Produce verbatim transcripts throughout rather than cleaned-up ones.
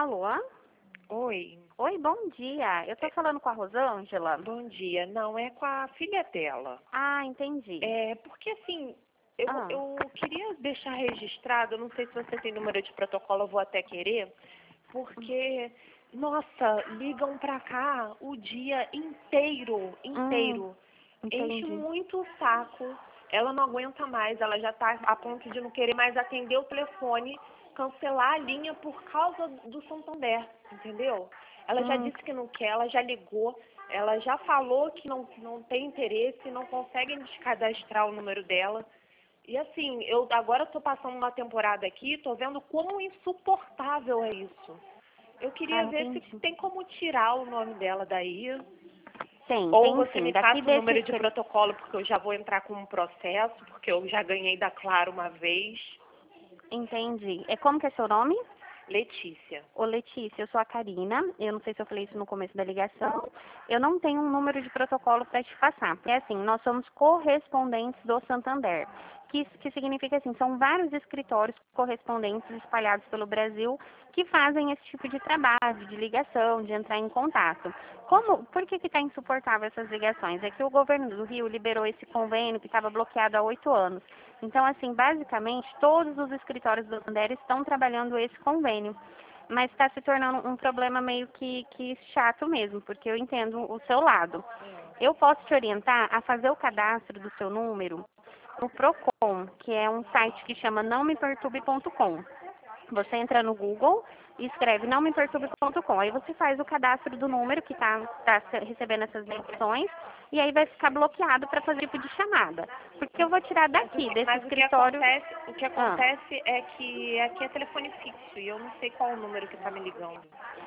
Alô? Oi, Oi, bom dia. Eu tô falando com a Rosângela. bom dia. Não, é com a filha dela. Ah, entendi. É, porque assim, eu, Ah. eu queria deixar registrado, eu não sei se você tem número de protocolo, eu vou até querer, porque, nossa, ligam pra cá o dia inteiro, Hum, inteiro. Enche entendi. muito o saco, ela não aguenta mais, ela já tá a ponto de não querer mais atender o telefone, cancelar a linha por causa do Santander, entendeu? Ela já Hum, disse que não quer, ela já ligou, ela já falou que não, não tem interesse, não consegue descadastrar o número dela. E assim, eu agora estou passando uma temporada aqui, estou vendo como insuportável é isso. Eu ah, queria ver se entendi. tem como tirar o nome dela daí. Tem, Ou tem você sim. me Daqui passa o desse número de escri- protocolo, porque eu já vou entrar com um processo, porque eu já ganhei da Claro uma vez. Entendi. É como que é seu nome? Letícia. Ô Letícia, eu sou a Karina. Eu não sei se eu falei isso no começo da ligação. Eu não tenho um número de protocolo para te passar. É assim, nós somos correspondentes do Santander. Que, que significa assim, são vários escritórios correspondentes espalhados pelo Brasil que fazem esse tipo de trabalho, de ligação, de entrar em contato. Como, por que está insuportável essas ligações? É que o governo do Rio liberou esse convênio que estava bloqueado há oito anos. Então, assim, basicamente, todos os escritórios do Santander estão trabalhando esse convênio. Mas está se tornando um problema meio que, que chato mesmo, porque eu entendo o seu lado. Eu posso te orientar a fazer o cadastro do seu número no Procon, que é um site que chama não me perturbe ponto com. Você entra no Google e escreve não me perturbe ponto com. Aí você faz o cadastro do número que está tá tá recebendo essas ligações e aí vai ficar bloqueado para fazer tipo de chamada. Porque eu vou tirar Mas o daqui, que, desse mas o que escritório. acontece, o que Ah. acontece é que aqui é telefone fixo e eu não sei qual o número que está me ligando.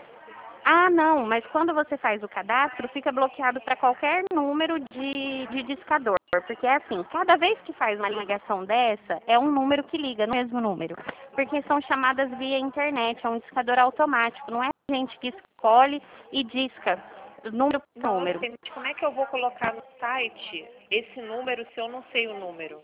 Ah, não, mas quando você faz o cadastro, fica bloqueado para qualquer número de, de discador. Porque é assim, cada vez que faz uma ligação dessa, é um número que liga, no mesmo número. Porque são chamadas via internet, é um discador automático, não é a gente que escolhe e disca número por Não, eu número. sei, mas como é que eu vou colocar no site esse número se eu não sei o número?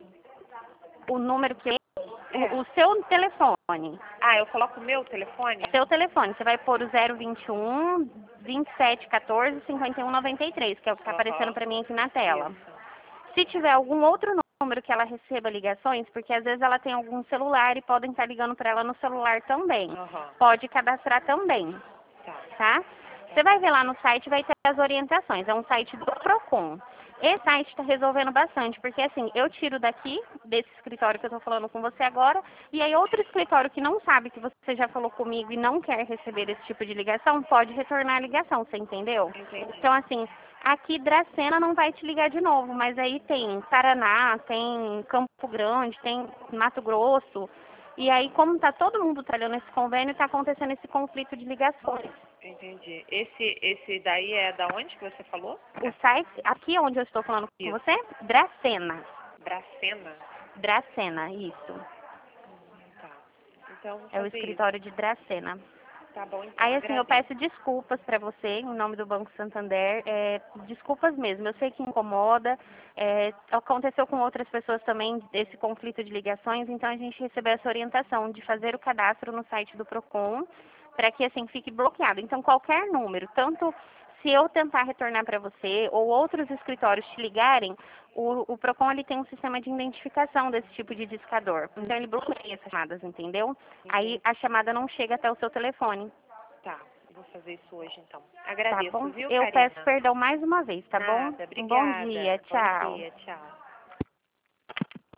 O número que É. o, o seu telefone. Ah, eu coloco o meu telefone? Seu telefone, você vai pôr o zero vinte e um, vinte e sete, quatorze, cinquenta e um, noventa e três, que é o que está aparecendo Aham, para mim aqui na tela. isso. Se tiver algum outro número que ela receba ligações, porque às vezes ela tem algum celular e podem estar ligando para ela no celular também. Aham, Pode cadastrar também, tá. tá? Você vai ver lá no site, vai ter as orientações. É um site do Procon. Esse site está resolvendo bastante, porque assim, eu tiro daqui, desse escritório que eu estou falando com você agora, e aí outro escritório que não sabe que você já falou comigo e não quer receber esse tipo de ligação, pode retornar a ligação, você entendeu? Entendi. Então, assim, aqui Dracena não vai te ligar de novo, mas aí tem Paraná, tem Campo Grande, tem Mato Grosso, e aí como está todo mundo trabalhando nesse convênio, está acontecendo esse conflito de ligações. Entendi. Esse, esse daí é da onde que você falou? O site, aqui onde eu estou falando com Isso. você, Dracena. Bracena? Dracena, isso. Tá. Então, vou É o fazer isso. escritório de Dracena. Tá bom, então, Aí, assim, eu agradeço. peço desculpas para você, em nome do Banco Santander. É, desculpas mesmo, eu sei que incomoda. É, aconteceu com outras pessoas também esse conflito de ligações, então a gente recebeu essa orientação de fazer o cadastro no site do Procon para que, assim, fique bloqueado. Então, qualquer número, tanto se eu tentar retornar para você ou outros escritórios te ligarem, o, o Procon ele tem um sistema de identificação desse tipo de discador. Então, ele bloqueia essas chamadas, entendeu? Aí Entendi. a chamada não chega até o seu telefone. Tá, vou fazer isso hoje, então. Tá Agradeço, bom? viu, Eu peço Karina? perdão mais uma vez, tá bom? Nada, Um bom obrigada. dia, Bom tchau. dia, tchau.